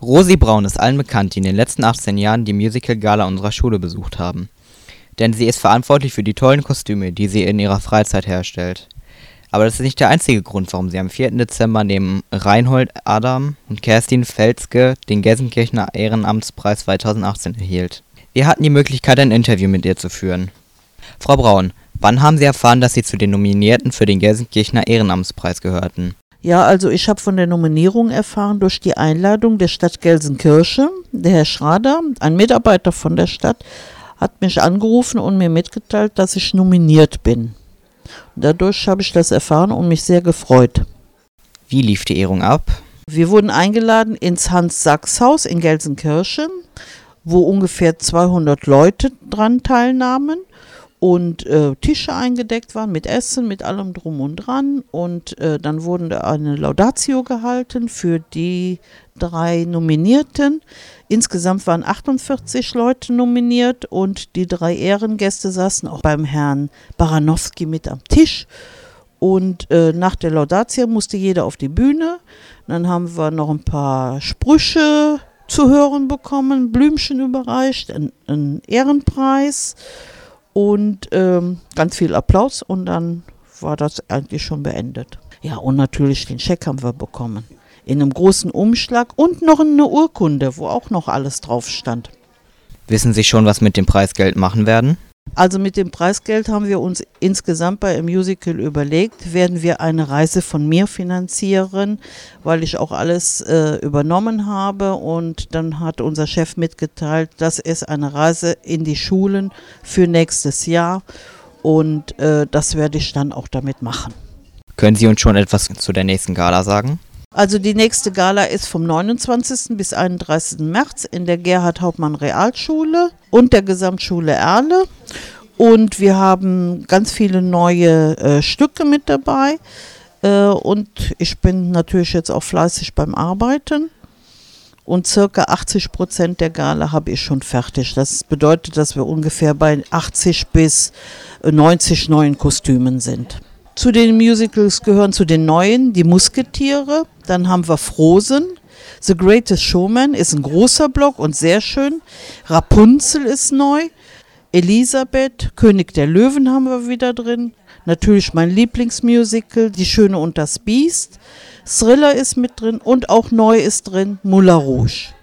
Rosi Braun ist allen bekannt, die in den letzten 18 Jahren die Musical-Gala unserer Schule besucht haben. Denn sie ist verantwortlich für die tollen Kostüme, die sie in ihrer Freizeit herstellt. Aber das ist nicht der einzige Grund, warum sie am 4. Dezember neben Reinhold Adam und Kerstin Felske den Gelsenkirchener Ehrenamtspreis 2018 erhielt. Wir hatten die Möglichkeit, ein Interview mit ihr zu führen. Frau Braun, wann haben Sie erfahren, dass Sie zu den Nominierten für den Gelsenkirchener Ehrenamtspreis gehörten? Ja, also ich habe von der Nominierung erfahren durch die Einladung der Stadt Gelsenkirchen. Der Herr Schrader, ein Mitarbeiter von der Stadt, hat mich angerufen und mir mitgeteilt, dass ich nominiert bin. Dadurch habe ich das erfahren und mich sehr gefreut. Wie lief die Ehrung ab? Wir wurden eingeladen ins Hans-Sachs-Haus in Gelsenkirchen, wo ungefähr 200 Leute dran teilnahmen und Tische eingedeckt waren mit Essen, mit allem drum und dran. Und dann wurden da eine Laudatio gehalten für die 3 Nominierten. Insgesamt waren 48 Leute nominiert und die 3 Ehrengäste saßen auch beim Herrn Baranowski mit am Tisch. Und nach der Laudatio musste jeder auf die Bühne. Dann haben wir noch ein paar Sprüche zu hören bekommen, Blümchen überreicht, einen Ehrenpreis und ganz viel Applaus und dann war das eigentlich schon beendet. Ja, und natürlich den Scheck haben wir bekommen. In einem großen Umschlag und noch eine Urkunde, wo auch noch alles drauf stand. Wissen Sie schon, was mit dem Preisgeld machen werden? Also mit dem Preisgeld haben wir uns insgesamt bei einem Musical überlegt, werden wir eine Reise von mir finanzieren, weil ich auch alles übernommen habe und dann hat unser Chef mitgeteilt, das ist eine Reise in die Schulen für nächstes Jahr und das werde ich dann auch damit machen. Können Sie uns schon etwas zu der nächsten Gala sagen? Also die nächste Gala ist vom 29. bis 31. März in der Gerhard-Hauptmann-Realschule und der Gesamtschule Erle. Und wir haben ganz viele neue Stücke mit dabei. Und ich bin natürlich jetzt auch fleißig beim Arbeiten. Und circa 80% der Gala habe ich schon fertig. Das bedeutet, dass wir ungefähr bei 80 bis 90 neuen Kostümen sind. Zu den Musicals gehören zu den neuen die Musketiere, dann haben wir Frozen, The Greatest Showman ist ein großer Block und sehr schön, Rapunzel ist neu, Elisabeth, König der Löwen haben wir wieder drin, natürlich mein Lieblingsmusical, Die Schöne und das Biest, Thriller ist mit drin und auch neu ist drin Moulin Rouge.